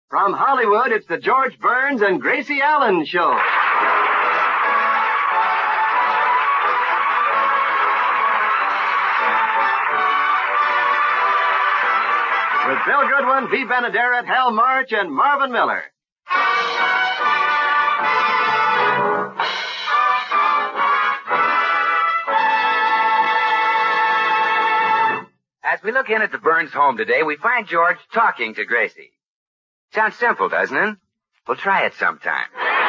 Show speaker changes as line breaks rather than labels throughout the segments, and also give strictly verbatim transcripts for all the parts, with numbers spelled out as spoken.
From Hollywood, it's the George Burns and Gracie Allen Show. With Bill Goodwin, V. Benaderet, Hal March, and Marvin Miller.
As we look in at the Burns home today, we find George talking to Gracie. Sounds simple, doesn't it? We'll try it sometime.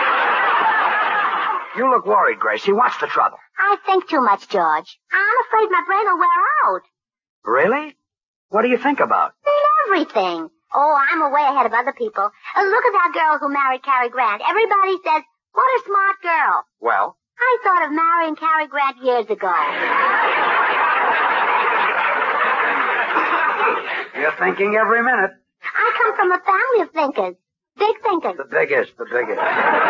You look worried, Gracie. What's the trouble?
I think too much, George. I'm afraid my brain will wear out.
Really? What do you think about?
Everything. Oh, I'm way ahead of other people. Uh, look at that girl who married Cary Grant. Everybody says, what a smart girl.
Well?
I thought of marrying Cary Grant years ago.
You're thinking every minute.
I come from a family of thinkers. Big thinkers.
The biggest, the biggest.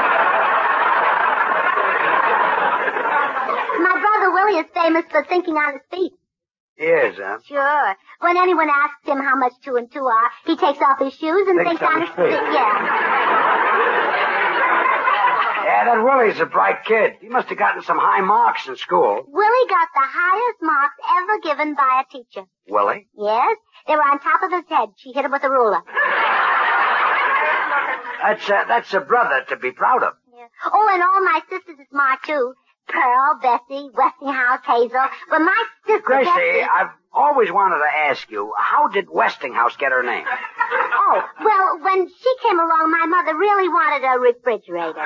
My brother Willie is famous for thinking on his feet.
He is, huh?
Sure. When anyone asks him how much two and two are, he takes off his shoes and
Thinks
thinks on
on
his
his feet.
feet. Yeah.
Yeah, that Willie's a bright kid. He must have gotten some high marks in school.
Willie got the highest marks ever given by a teacher.
Willie?
Yes. They were on top of his head. She hit him with a ruler.
That's a, that's a brother to be proud of.
Yeah. Oh, and all my sisters are smart, too. Pearl, Bessie, Westinghouse, Hazel. But my sister
Gracie,
Bessie...
I've always wanted to ask you, how did Westinghouse get her name?
Oh, well, when she came along, my mother really wanted a refrigerator.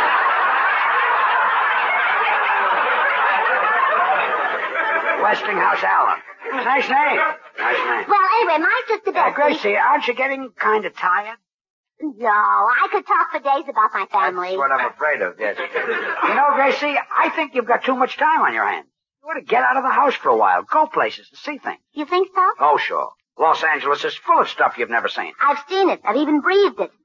Westinghouse Allen. Nice name. Nice name.
Well, anyway, my sister Bessie...
Uh, Gracie, aren't you getting kind of tired?
No, I could talk for days about my family.
That's what I'm afraid of, yes. You know, Gracie, I think you've got too much time on your hands. You ought to get out of the house for a while, go places and see things.
You think so?
Oh, sure. Los Angeles is full of stuff you've never seen.
I've seen it. I've even breathed it.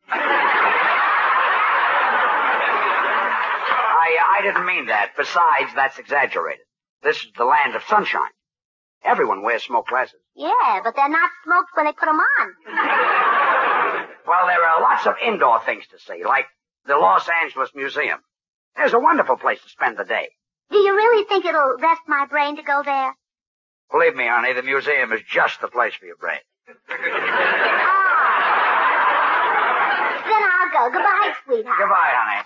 I, I didn't mean that. Besides, that's exaggerated. This is the land of sunshine. Everyone wears smoke glasses.
Yeah, but they're not smoked when they put them on.
Well, there are lots of indoor things to see, like the Los Angeles Museum. There's a wonderful place to spend the day.
Do you really think it'll rest my brain to go there?
Believe me, honey, the museum is just the place for your brain.
Ah. Then I'll go. Goodbye, sweetheart.
Goodbye, honey.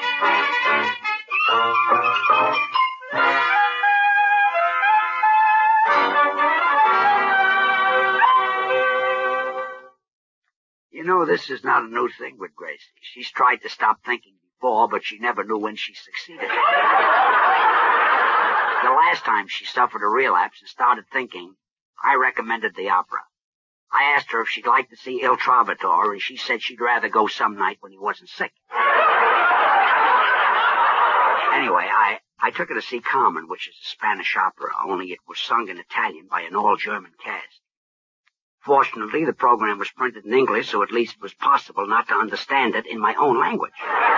You know, this is not a new thing with Gracie. She's tried to stop thinking before, but she never knew when she succeeded. The last time she suffered a relapse and started thinking, I recommended the opera. I asked her if she'd like to see Il Trovatore, and she said she'd rather go some night when he wasn't sick. Anyway, I, I took her to see Carmen, which is a Spanish opera, only it was sung in Italian by an all-German cast. Fortunately, the program was printed in English, so at least it was possible not to understand it in my own language.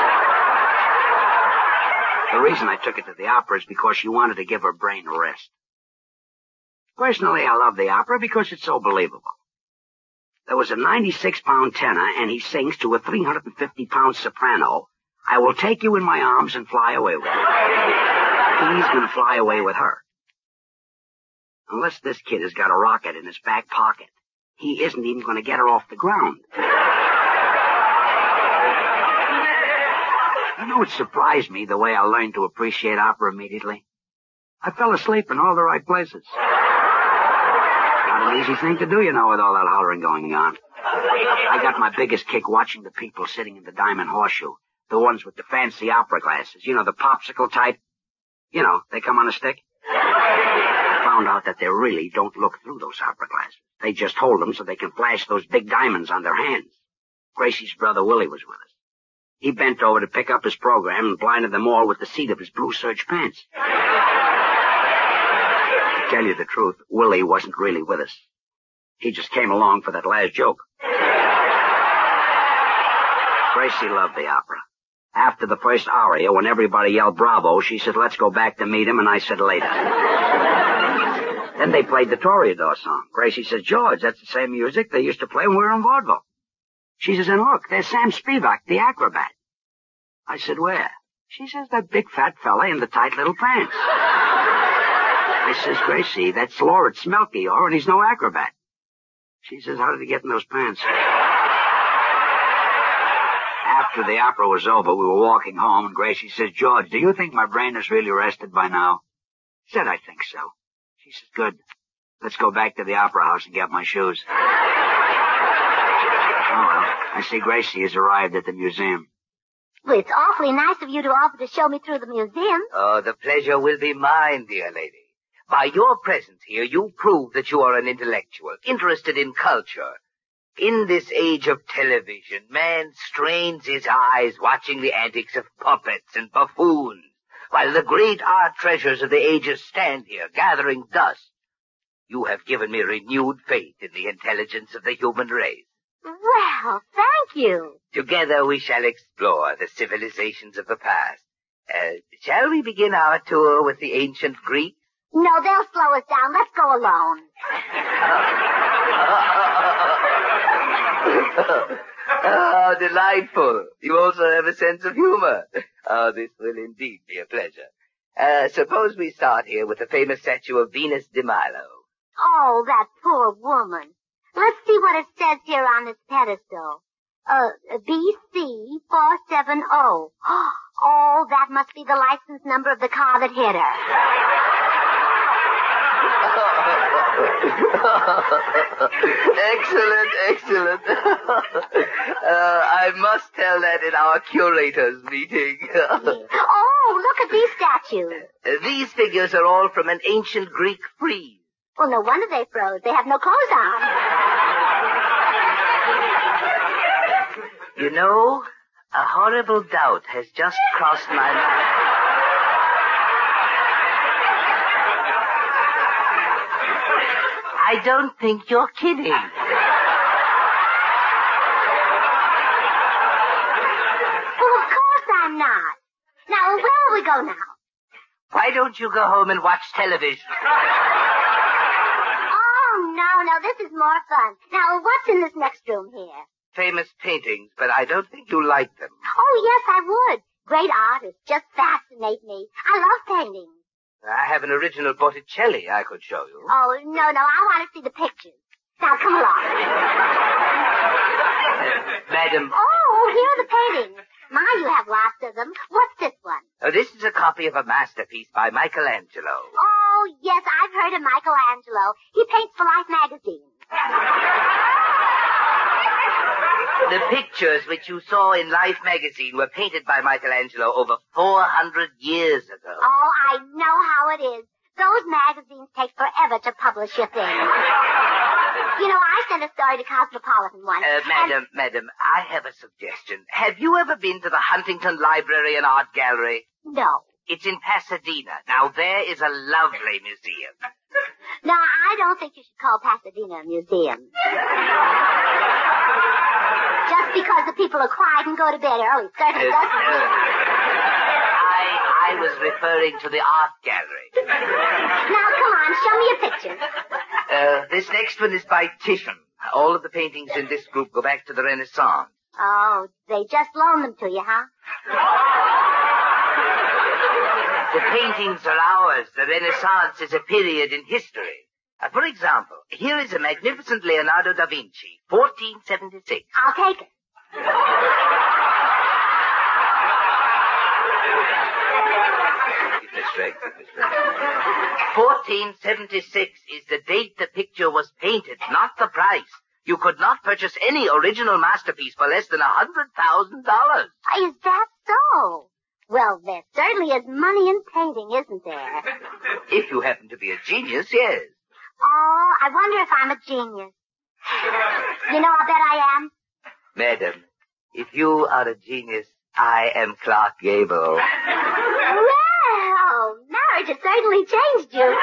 The reason I took it to the opera is because she wanted to give her brain a rest. Personally, I love the opera because it's so believable. There was a ninety-six pound tenor, and he sings to a three hundred fifty pound soprano, I will take you in my arms and fly away with you. He's going to fly away with her. Unless this kid has got a rocket in his back pocket, he isn't even going to get her off the ground. You know, it surprised me the way I learned to appreciate opera immediately. I fell asleep in all the right places. Not an easy thing to do, you know, with all that hollering going on. I got my biggest kick watching the people sitting in the Diamond Horseshoe. The ones with the fancy opera glasses. You know, the popsicle type. You know, they come on a stick. I found out that they really don't look through those opera glasses. They just hold them so they can flash those big diamonds on their hands. Gracie's brother Willie was with us. He bent over to pick up his program and blinded them all with the seat of his blue serge pants. To tell you the truth, Willie wasn't really with us. He just came along for that last joke. Gracie loved the opera. After the first aria, when everybody yelled bravo, she said, let's go back to meet him, and I said later. Then they played the Toreador song. Gracie said, George, that's the same music they used to play when we were in vaudeville. She says, and look, there's Sam Spivak, the acrobat. I said, where? She says, that big fat fella in the tight little pants. I says, Gracie, that's Lawrence Melchior, and he's no acrobat. She says, how did he get in those pants? After the opera was over, we were walking home, and Gracie says, George, do you think my brain is really rested by now? I said, I think so. She says, good. Let's go back to the opera house and get my shoes. Oh, well, I see Gracie has arrived at the museum.
Well, it's awfully nice of you to offer to show me through the museum.
Oh, the pleasure will be mine, dear lady. By your presence here, you prove that you are an intellectual, interested in culture. In this age of television, man strains his eyes watching the antics of puppets and buffoons, while the great art treasures of the ages stand here, gathering dust. You have given me renewed faith in the intelligence of the human race.
Well, thank you.
Together we shall explore the civilizations of the past. Uh, shall we begin our tour with the ancient Greeks?
No, they'll slow us down. Let's go alone.
Oh, delightful. You also have a sense of humor. Oh, this will indeed be a pleasure. Uh, suppose we start here with the famous statue of Venus de Milo.
Oh, that poor woman. Let's see what it says here on this pedestal. Uh, B C four seven zero. Oh, that must be the license number of the car that hit her.
Excellent, excellent. uh, I must tell that in our curators' meeting.
Oh, look at these statues.
Uh, these figures are all from an ancient Greek frieze.
Well, no wonder they froze. They have no clothes on.
You know, a horrible doubt has just crossed my mind. I don't think you're kidding.
Well, of course I'm not. Now, where will we go now?
Why don't you go home and watch television?
Oh, no, no, this is more fun. Now, what's in this next room here?
Famous paintings, but I don't think you like them.
Oh, yes, I would. Great artists just fascinate me. I love painting.
I have an original Botticelli I could show you.
Oh, no, no, I want to see the pictures. Now, come along.
Madam.
Oh, here are the paintings. My, you have lots of them. What's this one?
Uh, this is a copy of a masterpiece by Michelangelo.
Oh, yes, I've heard of Michelangelo. He paints for Life magazine.
The pictures which you saw in Life magazine were painted by Michelangelo over four hundred years ago.
Oh, I know how it is. Those magazines take forever to publish your thing. You know, I sent a story to Cosmopolitan once.
Uh, madam,
and...
madam, I have a suggestion. Have you ever been to the Huntington Library and Art Gallery?
No.
It's in Pasadena. Now, there is a lovely museum.
No, I don't think you should call Pasadena a museum. Just because the people are quiet and go to bed early certainly
Uh,
doesn't
uh,
mean...
I, I was referring to the art gallery.
Now, come on, show me your pictures.
Uh, this next one is by Titian. All of the paintings in this group go back to the Renaissance.
Oh, they just loaned them to you, huh?
The paintings are ours. The Renaissance is a period in history. Uh, for example, here is a magnificent Leonardo da Vinci, fourteen seventy-six.
I'll take it.
Keep it straight, keep it straight. fourteen seventy-six is the date the picture was painted, not the price. You could not purchase any original masterpiece for less than a hundred thousand dollars.
Is that so? Well, there certainly is money in painting, isn't there?
If you happen to be a genius, yes.
Oh, I wonder if I'm a genius. You know, I bet I am.
Madam, if you are a genius, I am Clark Gable.
Well, marriage has certainly changed you.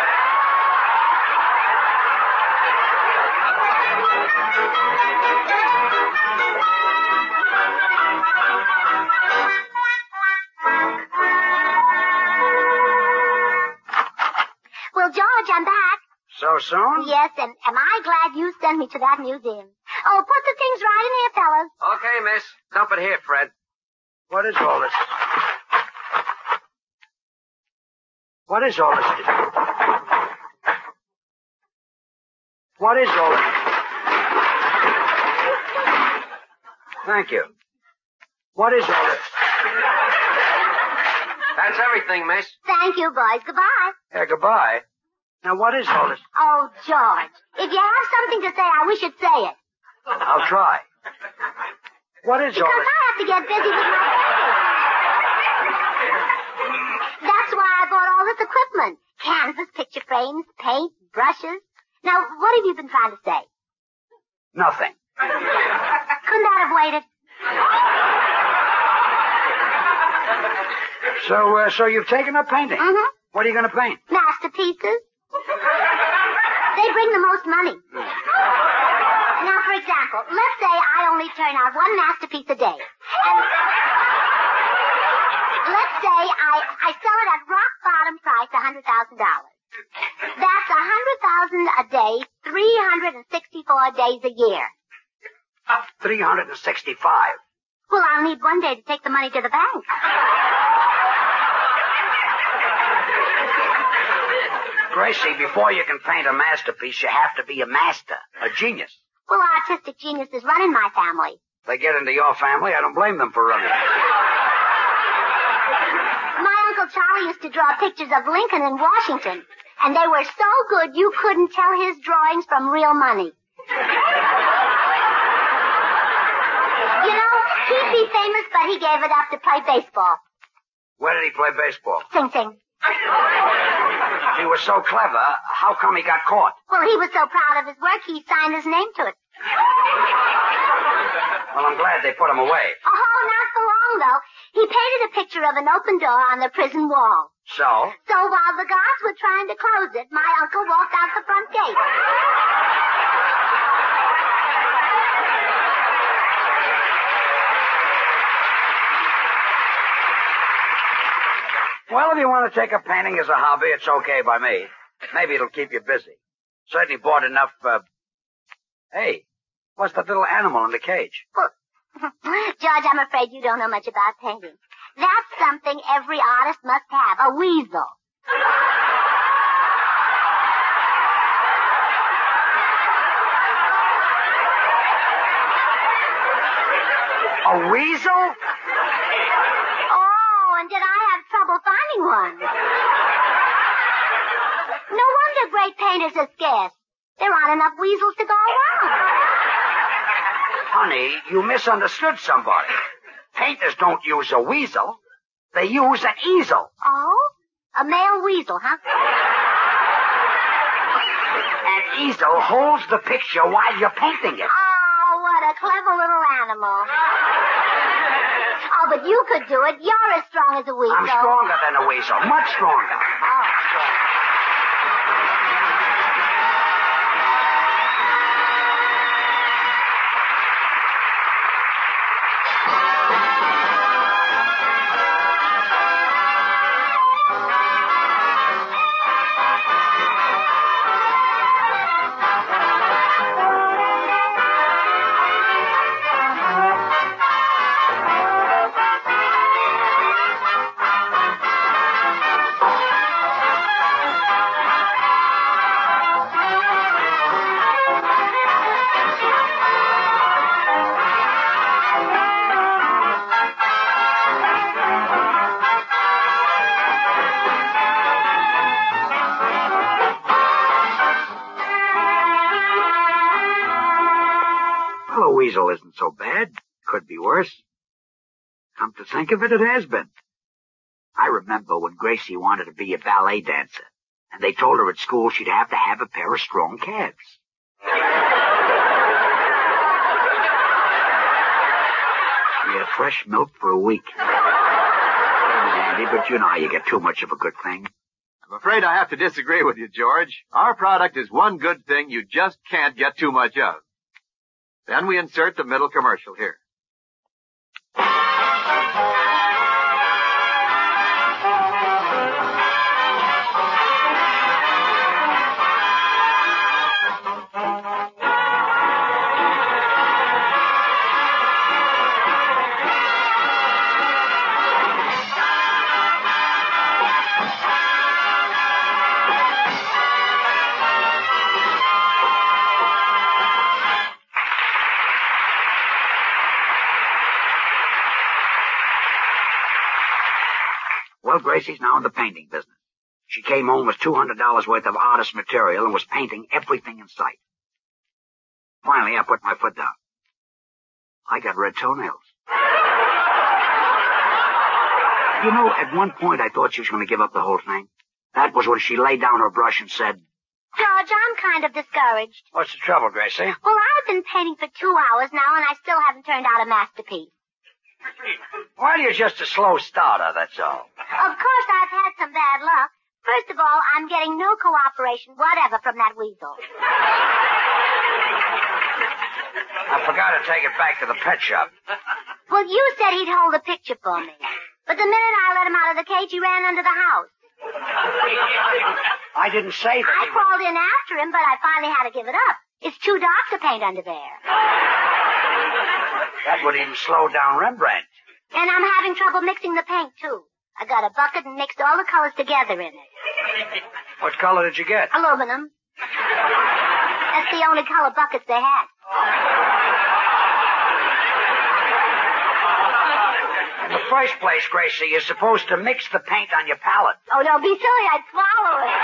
Well, George, I'm back.
So soon?
Yes, and am I glad you sent me to that museum. Oh, put the things right in here, fellas.
Okay, miss. Dump it here, Fred.
What is all this? What is all this? What is all this? Thank you. What is all this?
That's everything, miss.
Thank you, boys. Goodbye.
Yeah, goodbye. Now, what is all this?
Oh, George, if you have something to say, I wish you'd say it.
I'll try. What is all
Because
this?
I have to get busy with my painting. That's why I bought all this equipment. Canvas, picture frames, paint, brushes. Now, what have you been trying to say?
Nothing.
Couldn't that have waited?
So, uh, so you've taken up painting?
Mm-hmm.
What are you going to paint?
Masterpieces. They bring the most money. Now, for example, let's say I only turn out one masterpiece a day. And let's say I, I sell it at rock bottom price, one hundred thousand dollars. That's one hundred thousand dollars a day, three hundred sixty-four days a year.
three hundred sixty-five.
Well, I'll need one day to take the money to the bank.
Gracie, before you can paint a masterpiece, you have to be a master, a genius.
Well, artistic geniuses run in my family.
They get into your family, I don't blame them for running.
My Uncle Charlie used to draw pictures of Lincoln and Washington, and they were so good you couldn't tell his drawings from real money. You know, he'd be famous, but he gave it up to play baseball.
Where did he play baseball?
Sing Sing.
He was so clever, how come he got caught?
Well, he was so proud of his work, he signed his name to it.
Well, I'm glad they put him away.
Oh, not for long, though. He painted a picture of an open door on the prison wall.
So?
So while the guards were trying to close it, my uncle walked out the front gate.
Well, if you want to take up painting as a hobby, it's okay by me. Maybe it'll keep you busy. Certainly bought enough, uh... Hey, what's that little animal in the cage?
Well, George, I'm afraid you don't know much about painting. That's something every artist must have, a weasel.
A weasel?
Oh, and did I have trouble finding one? No wonder great painters are scarce. There aren't enough weasels to go around.
Honey, you misunderstood somebody. Painters don't use a weasel. They use an easel.
Oh? A male weasel, huh?
An easel holds the picture while you're painting it.
Oh, what a clever little animal. Oh, but you could do it. You're as strong as a weasel.
I'm stronger than a weasel. Much stronger.
Oh, sure.
Weasel isn't so bad. Could be worse. Come to think of it, it has been. I remember when Gracie wanted to be a ballet dancer, and they told her at school she'd have to have a pair of strong calves. She had fresh milk for a week. It was handy, but you know how you get too much of a good thing.
I'm afraid I have to disagree with you, George. Our product is one good thing you just can't get too much of. Then we insert the middle commercial here.
Well, Gracie's now in the painting business. She came home with two hundred dollars worth of artist material and was painting everything in sight. Finally, I put my foot down. I got red toenails. You know, at one point I thought she was going to give up the whole thing. That was when she laid down her brush and said,
George, I'm kind of discouraged.
"What's the trouble, Gracie?"
Well, I've been painting for two hours now, and I still haven't turned out a masterpiece.
Well, you're just a slow starter, that's all.
Of course, I've had some bad luck. First of all, I'm getting no cooperation whatever from that weasel.
I forgot to take it back to the pet shop.
Well, you said he'd hold the picture for me. But the minute I let him out of the cage, he ran under the house.
I didn't say that.
I
he
crawled in after him, but I finally had to give it up. It's too dark to paint under there.
That would even slow down Rembrandt.
And I'm having trouble mixing the paint, too. I got a bucket and mixed all the colors together in it.
What color did you get?
Aluminum. That's the only color buckets they had.
In the first place, Gracie, you're supposed to mix the paint on your palette.
Oh, don't be silly. I'd swallow it.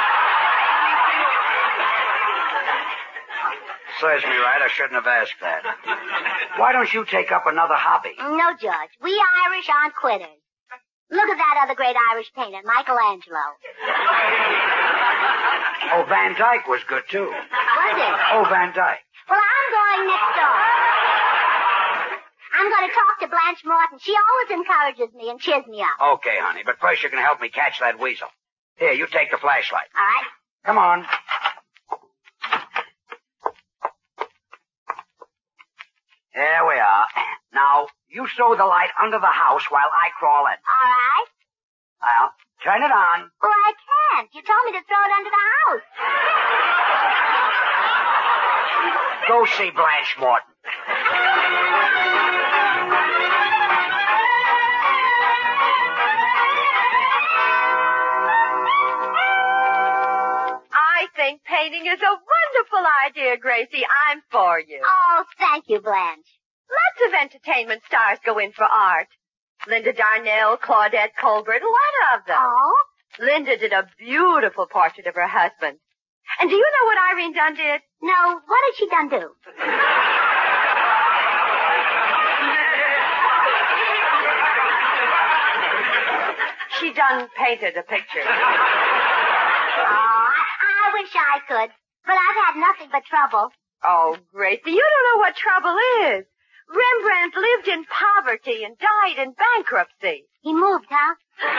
Serves me right. I shouldn't have asked that. Why don't you take up another hobby?
No, George. We Irish aren't quitters. Look at that other great Irish painter, Michelangelo.
Oh, Van Dyke was good, too.
Was it?
Oh, Van Dyke.
Well, I'm going next door. I'm going to talk to Blanche Morton. She always encourages me and cheers me up.
Okay, honey, but first you're going to help me catch that weasel. Here, you take the flashlight.
All right.
Come on. There we are. Now, you stow the light under the house while I crawl in.
All right.
Well, turn it on.
Well, I can't. You told me to throw it under the house.
Go see Blanche Morton.
I think painting is a wonderful idea, Gracie. I'm for you.
Oh, thank you, Blanche.
Lots of entertainment stars go in for art. Linda Darnell, Claudette Colbert, a lot of them.
Oh?
Linda did a beautiful portrait of her husband. And do you know what Irene Dunn did?
No, what did she done do?
She done painted a picture.
Oh, I, I wish I could. But I've had nothing but trouble.
Oh, Gracie, you don't know what trouble is. Rembrandt lived in poverty and died in bankruptcy.
He moved, huh?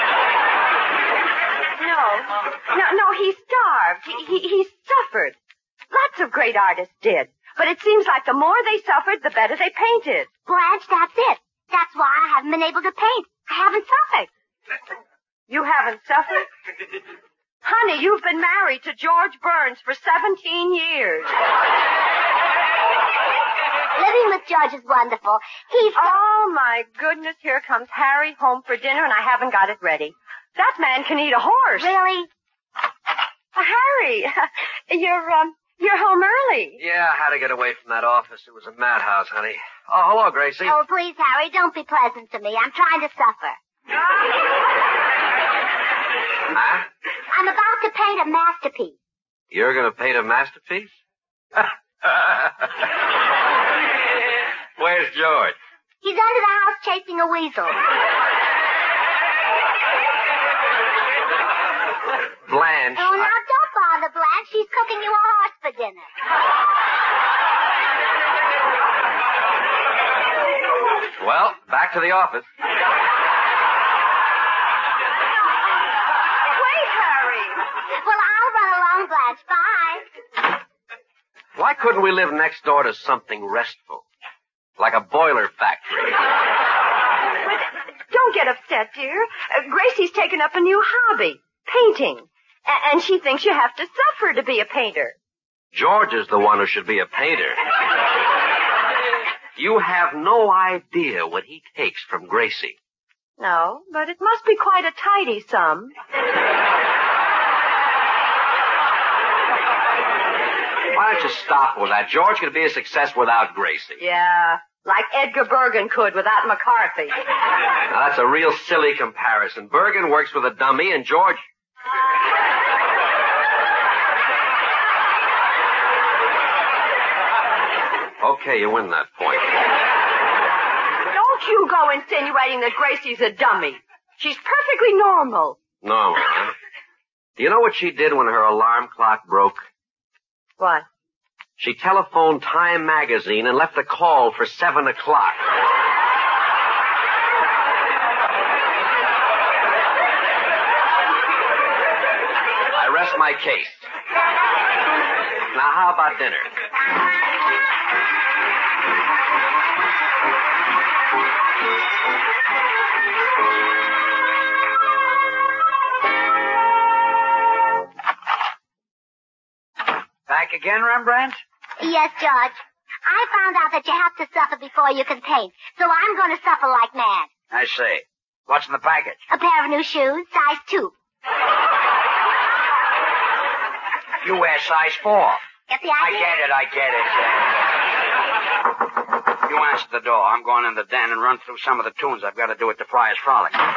No, no, no, he starved. He, he, he suffered. Lots of great artists did. But it seems like the more they suffered, the better they painted.
Blanche, that's it. That's why I haven't been able to paint. I haven't suffered.
You haven't suffered? Honey, you've been married to George Burns for seventeen years.
Living with George is wonderful. He's...
Oh, my goodness, here comes Harry home for dinner, and I haven't got it ready. That man can eat a horse.
Really?
Uh, Harry, you're, um, you're home early.
Yeah, I had to get away from that office. It was a madhouse, honey. Oh, hello, Gracie.
Oh, please, Harry, don't be pleasant to me. I'm trying to suffer.
Huh?
I'm about to paint a masterpiece.
You're going to paint a masterpiece? Where's George?
He's under the house chasing a weasel.
Blanche.
Oh, now
I...
don't bother, Blanche. She's cooking you a horse for dinner.
Well, back to the office.
Wait, Harry.
Well, I'll run along, Blanche. Bye.
Why couldn't we live next door to something restful? Like a boiler factory.
But don't get upset, dear. Uh, Gracie's taken up a new hobby, painting. A- and she thinks you have to suffer to be a painter.
George is the one who should be a painter. You have no idea what he takes from Gracie.
No, but it must be quite a tidy sum.
Why don't you stop with that? George could be a success without Gracie.
Yeah. Like Edgar Bergen could without McCarthy.
Now, that's a real silly comparison. Bergen works with a dummy, and George... Okay, you win that point.
Don't you go insinuating that Gracie's a dummy. She's perfectly normal.
No, huh? Do you know what she did when her alarm clock broke?
What?
She telephoned Time Magazine and left a call for seven o'clock. I rest my case. Now, how about dinner?
Back again, Rembrandt?
Yes, George. I found out that you have to suffer before you can paint, so I'm going to suffer like mad.
I see. What's in the package?
A pair of new shoes, size two.
You wear size four.
Get the
I
idea?
get it, I get it. You answer the door. I'm going in the den and run through some of the tunes I've got to do at the Friars Frolic.
Come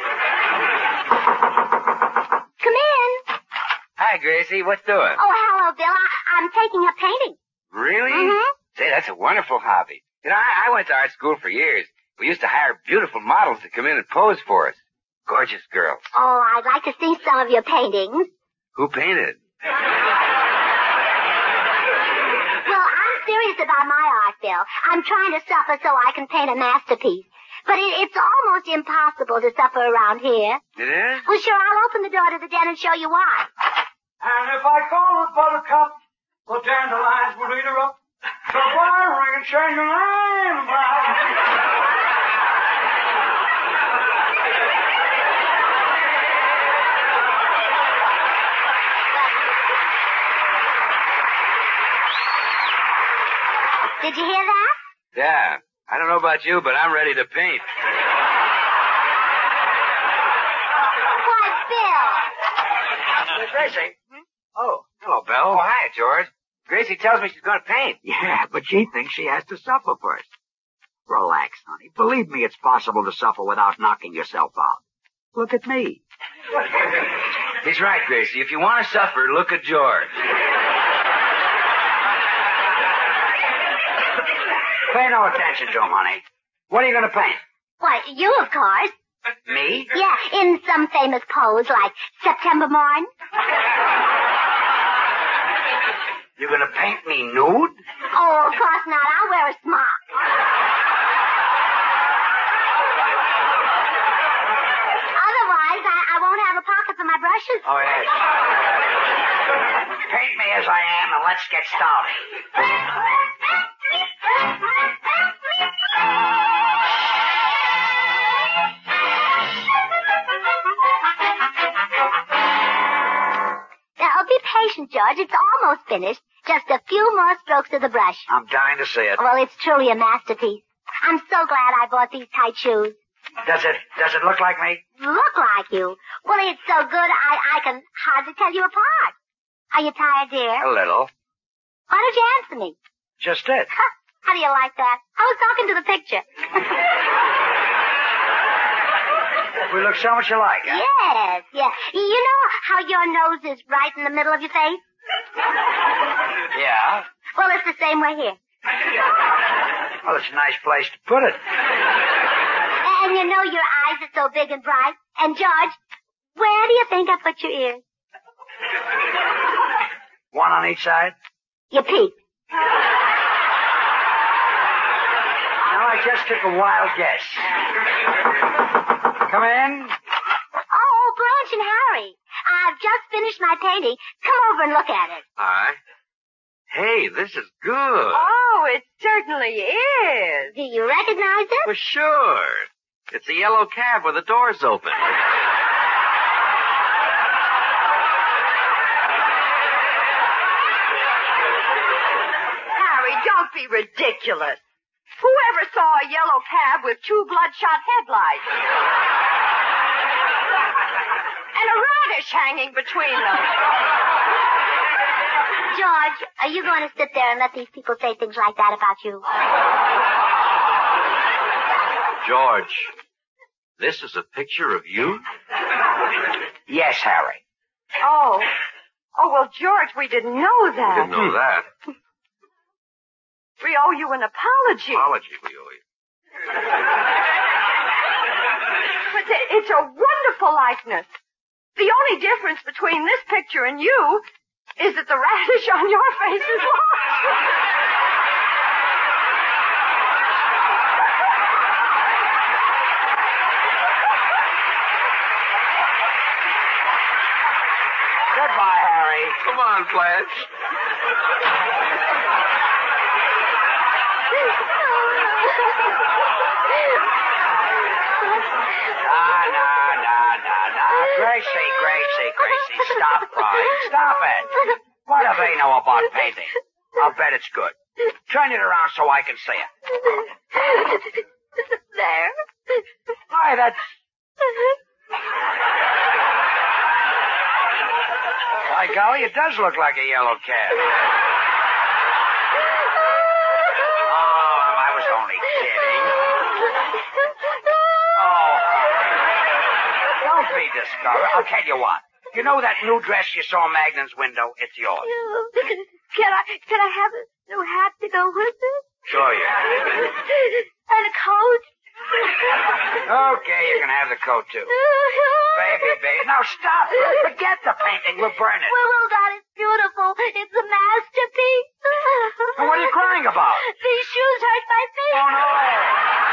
in.
Hi, Gracie. What's doing?
Oh, hello, Bill. I, I'm taking up painting.
Really?
Mm-hmm.
Say, that's a wonderful hobby. You know, I, I went to art school for years. We used to hire beautiful models to come in and pose for us. Gorgeous girls.
Oh, I'd like to see some of your paintings.
Who painted?
Well, I'm serious about my art, Bill. I'm trying to suffer so I can paint a masterpiece. But it, it's almost impossible to suffer around here.
It is?
Well, sure, I'll open the door to the den and show you why.
And if I call her Buttercup, the dandelions will eat her up. So why ring and change your name?
Did you hear that?
Yeah. I don't know about you, but I'm ready to paint.
Why, Bill.
Hey, Gracie. Oh, hello, Bill.
Oh, hi, George. Gracie tells me she's going to paint.
Yeah, but she thinks she has to suffer first. Relax, honey. Believe me, it's possible to suffer without knocking yourself out. Look at me.
He's right, Gracie. If you want to suffer, look at George.
Pay no attention to him, honey. What are you going to paint?
Why, you, of course.
Me?
Yeah, in some famous pose like September Morn.
You're going to paint me nude?
Oh, of course not. I'll wear a smock. Otherwise, I, I won't have a pocket for my brushes.
Oh, yes. Paint me as I am and let's get started.
Now, be patient, George. It's almost finished. Just a few more strokes of the brush.
I'm dying to see it.
Well, it's truly a masterpiece. I'm so glad I bought these tight shoes.
Does it, does it look like me?
Look like you. Well, it's so good I, I can hardly tell you apart. Are you tired, dear?
A little.
Why don't you answer me?
Just it.
Huh, how do you like that? I was talking to the picture.
We look so much alike, huh?
Yes, yes. You know how your nose is right in the middle of your face?
Yeah.
Well, it's the same way here.
Well, it's a nice place to put it.
And you know your eyes are so big and bright. And, George, where do you think I put your ears?
One on each side?
Your peak.
Now, I just took a wild guess. Come in.
Oh, Blanche and Harry. I've just finished my painting. Come over and look at it.
All right. Hey, this is good.
Oh, it certainly is.
Do you recognize it?
For sure. It's a yellow cab with the doors open.
Harry, don't be ridiculous. Whoever saw a yellow cab with two bloodshot headlights? And a radish hanging between them.
George, are you going to sit there and let these people say things like that about you?
George, this is a picture of you?
Yes, Harry.
Oh. Oh, well, George, we didn't know that.
Didn't know that.
We owe you an apology.
Apology we owe you.
But it's a wonderful likeness. The only difference between this picture and you is that the radish on your face is large.
Goodbye, Harry.
Come on, Blanche.
Ah, no, no, no, no. Gracie, Gracie, Gracie, stop crying. Stop it. What do they know about painting? I'll bet it's good. Turn it around so I can see it.
There.
Why, that's... By golly, it does look like a yellow cat. Oh, I was only kidding. Oh, don't be discouraged. I'll tell you what. You know that new dress you saw in Magnan's window? It's yours.
Can I, can I have a new hat to go with it?
Sure you
And a coat?
Okay, you can have the coat, too. Baby, baby. Now stop. Forget the painting. We'll burn it.
Well, well, God, it's beautiful. It's a masterpiece.
And what are you crying about?
These shoes hurt my feet.
Oh, no.